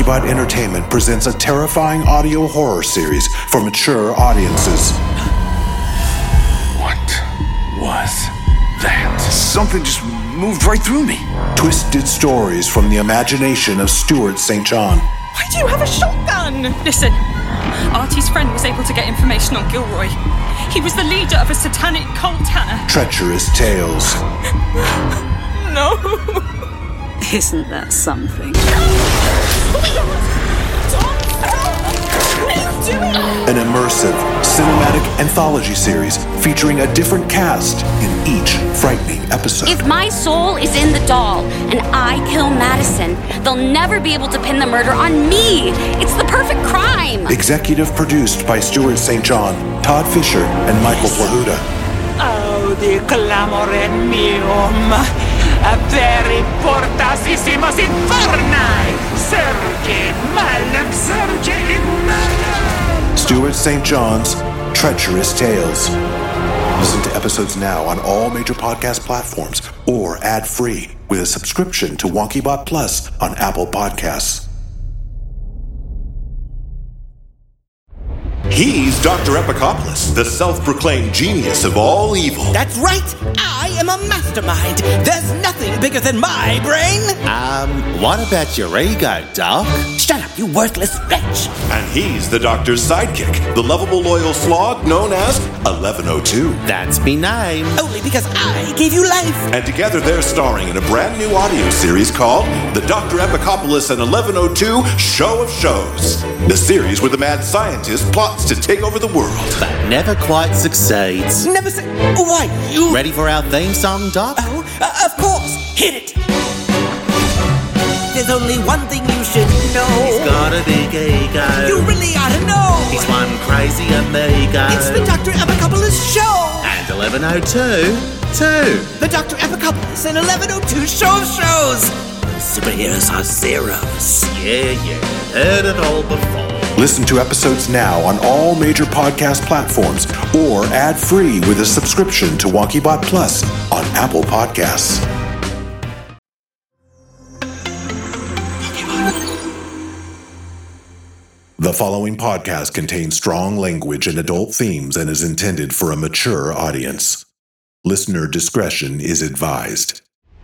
WonkyBot Entertainment presents a terrifying audio horror series for mature audiences. What was that? Something just moved right through me. Twisted stories from the imagination of Stuart St. John. Why do you have a shotgun? Listen, Artie's friend was able to get information on Gilroy. He was the leader of a satanic cult, Hannah. Treacherous tales. No. Isn't that something? An immersive, cinematic anthology series featuring a different cast in each frightening episode. If my soul is in the doll and I kill Madison, they'll never be able to pin the murder on me. It's the perfect crime. Executive produced by Stuart St. John, Todd Fisher, and Michael Plahuta. Audi clamore meum, aperi portasissimos inferni, surge malum, surge in malum. Stuart St. John's Treacherous Tales. Listen to episodes now on all major podcast platforms or ad-free with a subscription to WonkyBot Plus on Apple Podcasts. He's Dr. Epicopoulos, the self-proclaimed genius of all evil. That's right! I am a mastermind! There's nothing bigger than my brain! What about your ego, Doc? Shut up, you worthless wretch! And he's the Doctor's sidekick, the lovable loyal slog known as 1102. That's me name. Only because I gave you life! And together they're starring in a brand new audio series called The Dr. Epicopoulos and 1102 Show of Shows. The series where the mad scientist plots to take over the world. But never quite succeeds. Never say... Why, you... Ready for our theme song, Doc? Oh, of course! Hit it! There's only one thing you should know. He's got a big ego. You really ought to know. He's one crazy amigo. It's the Dr. Epicopoulos Show. And 1102, too. The Dr. Epicopoulos and 1102 Show of Shows. Superheroes are zeros. Yeah. Heard it all before. Listen to episodes now on all major podcast platforms or ad-free with a subscription to WonkyBot Plus on Apple Podcasts. The following podcast contains strong language and adult themes and is intended for a mature audience. Listener discretion is advised.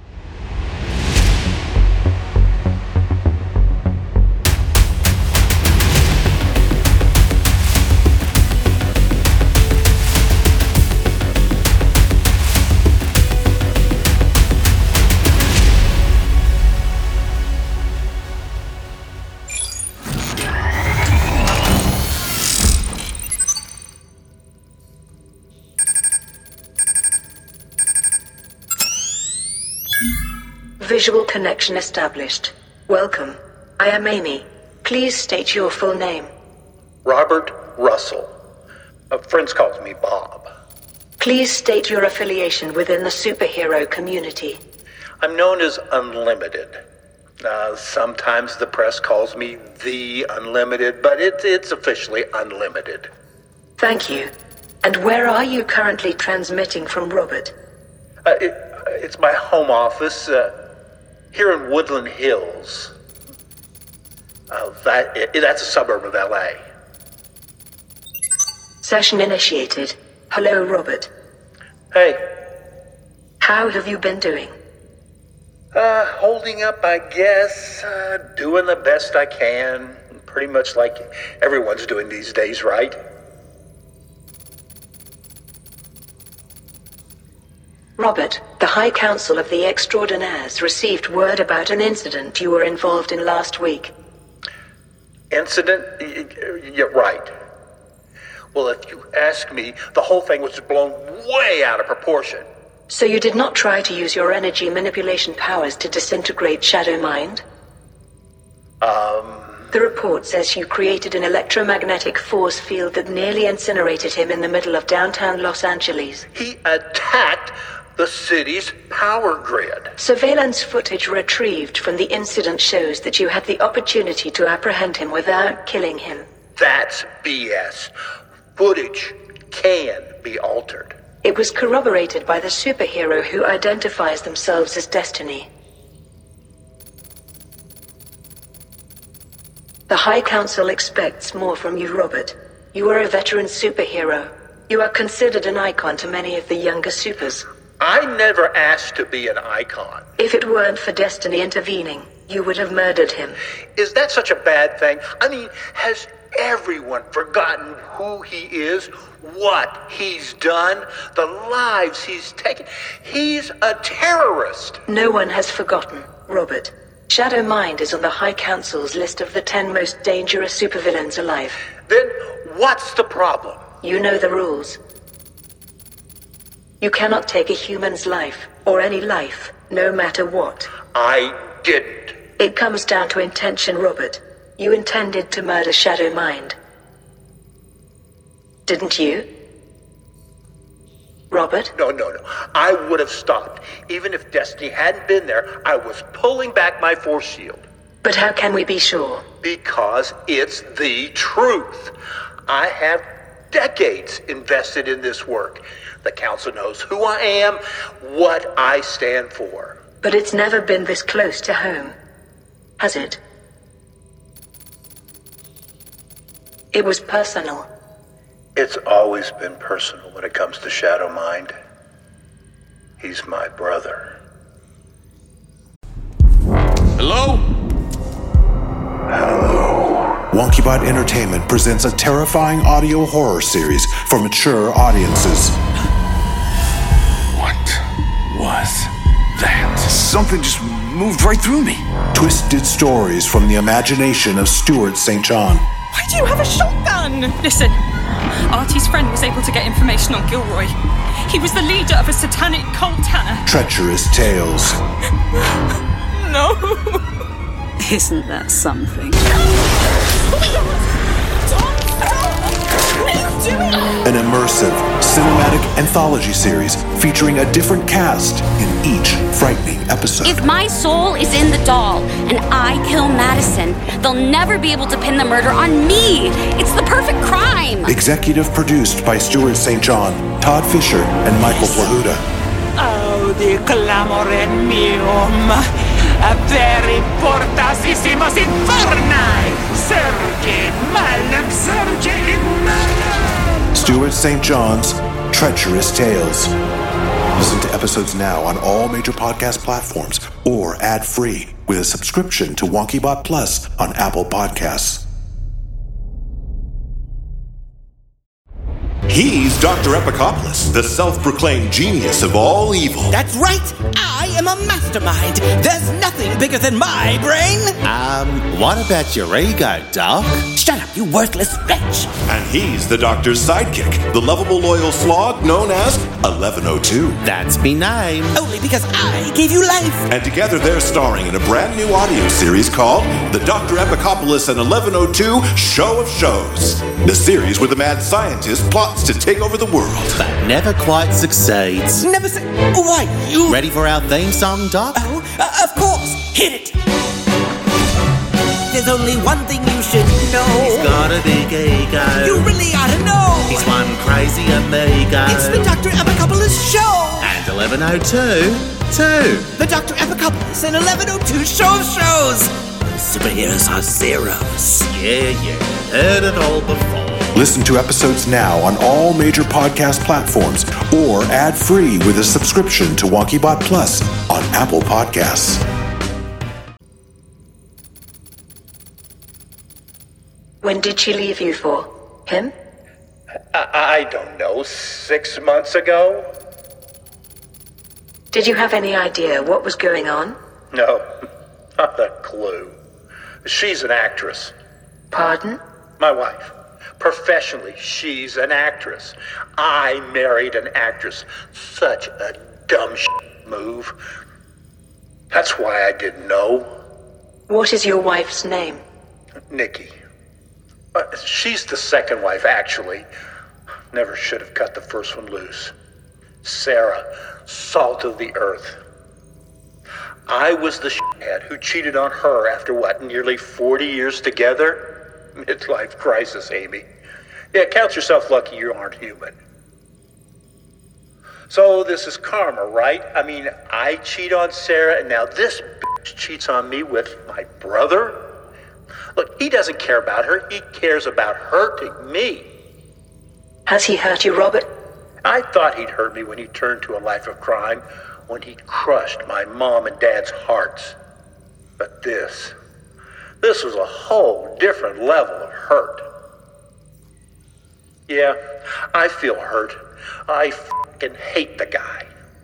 Visual connection established. Welcome. I am Amy. Please state your full name. Robert Russell. Friends calls me Bob. Please state your affiliation within the superhero community. I'm known as Unlimited. Sometimes the press calls me The Unlimited, but it's officially Unlimited. Thank you. And where are you currently transmitting from, Robert? It's my home office, here in Woodland Hills. That's a suburb of L.A. Session initiated. Hello, Robert. Hey. How have you been doing? Holding up, I guess. Doing the best I can. Pretty much like everyone's doing these days, right? Robert, the High Council of the Extraordinaires received word about an incident you were involved in last week. Incident? You're right. Well, if you ask me, the whole thing was blown way out of proportion. So you did not try to use your energy manipulation powers to disintegrate Shadow Mind? The report says you created an electromagnetic force field that nearly incinerated him in the middle of downtown Los Angeles. He attacked the city's power grid. Surveillance footage retrieved from the incident shows that you had the opportunity to apprehend him without killing him. That's BS. Footage can be altered. It was corroborated by the superhero who identifies themselves as Destiny. The High Council expects more from you, Robert. You are a veteran superhero. You are considered an icon to many of the younger supers. I never asked to be an icon. If it weren't for Destiny intervening, you would have murdered him. Is that such a bad thing? I mean, has everyone forgotten who he is, what he's done, the lives he's taken? He's a terrorist. No one has forgotten, Robert. Shadow Mind is on the High Council's list of the 10 most dangerous supervillains alive. Then what's the problem? You know the rules. You cannot take a human's life, or any life, no matter what. I didn't. It comes down to intention, Robert. You intended to murder Shadow Mind. Didn't you? Robert? No. I would have stopped. Even if Destiny hadn't been there, I was pulling back my force shield. But how can we be sure? Because it's the truth. I have decades invested in this work. The Council knows who I am, what I stand for. But it's never been this close to home, has it? It was personal. It's always been personal when it comes to Shadow Mind. He's my brother. Hello? WonkyBot Entertainment presents a terrifying audio horror series for mature audiences. What was that? Something just moved right through me. Twisted stories from the imagination of Stuart St. John. Why do you have a shotgun? Listen, Artie's friend was able to get information on Gilroy. He was the leader of a satanic cult, Hannah. Treacherous tales. No. Isn't that something? An immersive, cinematic anthology series featuring a different cast in each frightening episode. If my soul is in the doll and I kill Madison, they'll never be able to pin the murder on me. It's the perfect crime. Executive produced by Stuart St. John, Todd Fisher, and Michael Plahuta. Audi clamorem meum, aperi portasissimos inferni, surge malum, surge in malum. Stuart St. John's Treacherous Tales. Listen to episodes now on all major podcast platforms or ad-free with a subscription to WonkyBot Plus on Apple Podcasts. He's Dr. Epicopoulos, the self-proclaimed genius of all evil. That's right! I am a mastermind! There's nothing bigger than my brain! What about your ego, Doc? Shut up, you worthless wretch! And he's the Doctor's sidekick, the lovable loyal slog known as 1102. That's me name. Only because I gave you life! And together they're starring in a brand new audio series called The Dr. Epicopoulos and 1102 Show of Shows. The series where the mad scientist plots to take over the world. But never quite succeeds. Never say. Why, you. Ready for our theme song, Doc? Oh, of course! Hit it! There's only one thing you should know. He's got a big ego. You really ought to know. He's one crazy amigo. It's the Dr. Epicopoulos Show. And 1102, too. The Dr. Epicopoulos and 1102 Show of Shows. Superheroes are zeros. Yeah. Heard it all before. Listen to episodes now on all major podcast platforms or ad-free with a subscription to WonkyBot Plus on Apple Podcasts. When did she leave you for? Him? I don't know, 6 months ago? Did you have any idea what was going on? No, not a clue. She's an actress. Pardon? My wife. Professionally, she's an actress. I married an actress. Such a dumb move. That's why I didn't know. What is your wife's name? Nikki. She's the second wife, actually. Never should have cut the first one loose. Sarah, salt of the earth. I was the shithead who cheated on her after nearly 40 years together? Midlife crisis, Amy. Yeah, count yourself lucky you aren't human. So this is karma, right? I mean, I cheat on Sarah, and now this bitch cheats on me with my brother? Look, he doesn't care about her. He cares about hurting me. Has he hurt you, Robert? I thought he'd hurt me when he turned to a life of crime, when he crushed my mom and dad's hearts. But this was a whole different level of hurt. Yeah, I feel hurt. I fucking hate the guy.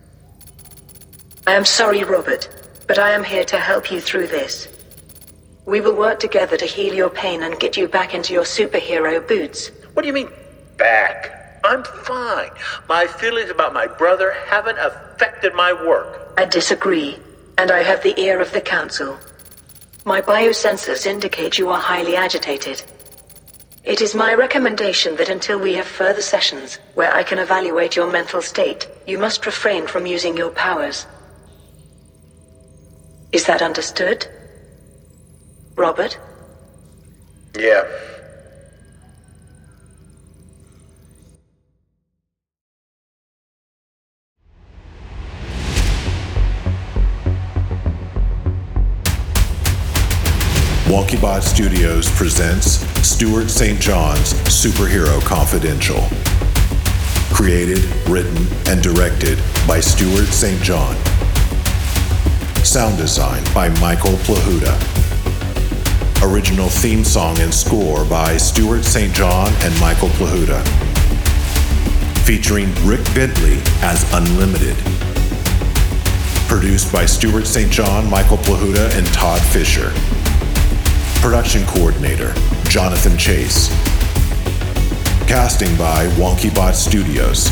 I am sorry, Robert, but I am here to help you through this. We will work together to heal your pain and get you back into your superhero boots. What do you mean, back? I'm fine. My feelings about my brother haven't affected my work. I disagree, and I have the ear of the council. My biosensors indicate you are highly agitated. It is my recommendation that until we have further sessions where I can evaluate your mental state, you must refrain from using your powers. Is that understood? Robert? Yeah. WonkyBot Studios presents Stuart St. John's Superhero Confidential. Created, written, and directed by Stuart St. John. Sound design by Michael Plahuta. Original theme song and score by Stuart St. John and Michael Plahuta. Featuring Rick Bentley as Unlimited. Produced by Stuart St. John, Michael Plahuta, and Todd Fisher. Production coordinator, Jonathan Chase. Casting by WonkyBot Studios.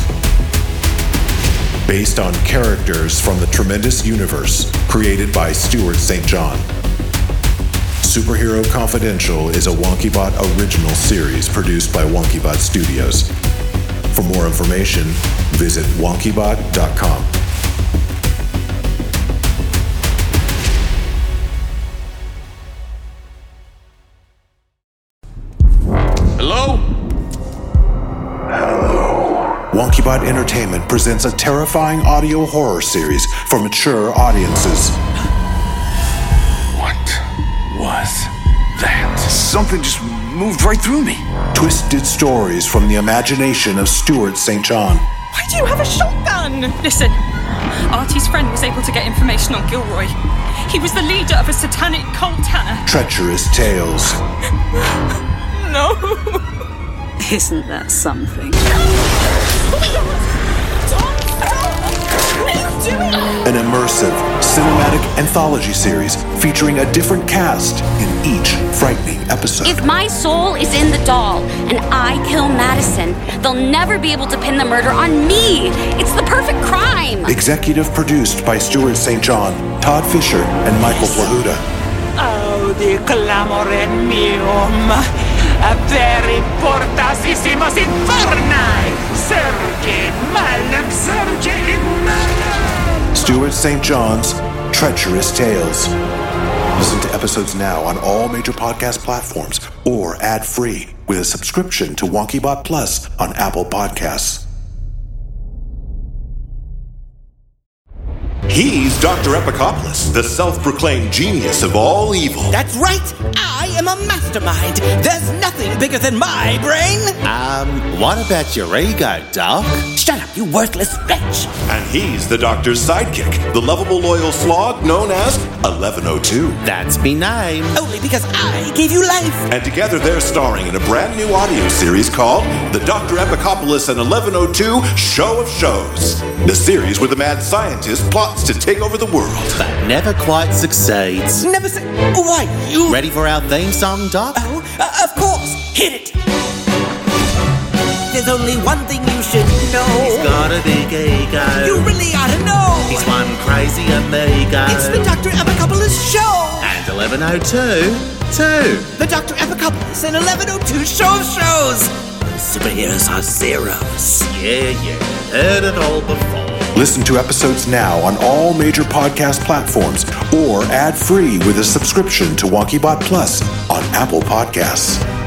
Based on characters from the Tremendous Universe created by Stuart St. John. Superhero Confidential is a WonkyBot original series produced by WonkyBot Studios. For more information, visit wonkybot.com. Hello? WonkyBot Entertainment presents a terrifying audio horror series for mature audiences. What was that? Something just moved right through me. Twisted stories from the imagination of Stuart St. John. Why do you have a shotgun? Listen, Artie's friend was able to get information on Gilroy. He was the leader of a satanic cult, Hannah. Treacherous tales. No. Isn't that something? An immersive, cinematic anthology series featuring a different cast in each frightening episode. If my soul is in the doll and I kill Madison, they'll never be able to pin the murder on me. It's the perfect crime. Executive produced by Stuart St. John, Todd Fisher, and Michael Plahuta. Audi clamorem meum, aperi portasissimos inferni, surge malum, surge in malum. Stuart St. John's Treacherous Tales. Listen to episodes now on all major podcast platforms or ad-free with a subscription to WonkyBot Plus on Apple Podcasts. He's Dr. Epicopoulos, the self-proclaimed genius of all evil. That's right! I am a mastermind! There's nothing bigger than my brain! What about your ego, Doc? Shut up, you worthless wretch! And he's the Doctor's sidekick, the lovable loyal slog known as 1102. That's me name. Only because I gave you life! And together they're starring in a brand new audio series called The Dr. Epicopoulos and 1102 Show of Shows. The series where the mad scientist plots to take over the world. But never quite succeeds. Never say. Why, you. Ready for our theme song, Doc? Oh, of course. Hit it. There's only one thing you should know. He's got a big ego. You really ought to know. He's one crazy amigo. It's the Dr. Epicopoulos Show. And 1102, too. The Dr. Epicopoulos and 1102 Show of Shows. Superheroes are zeros. Yeah. Heard it all before. Listen to episodes now on all major podcast platforms or ad-free with a subscription to WonkyBot Plus on Apple Podcasts.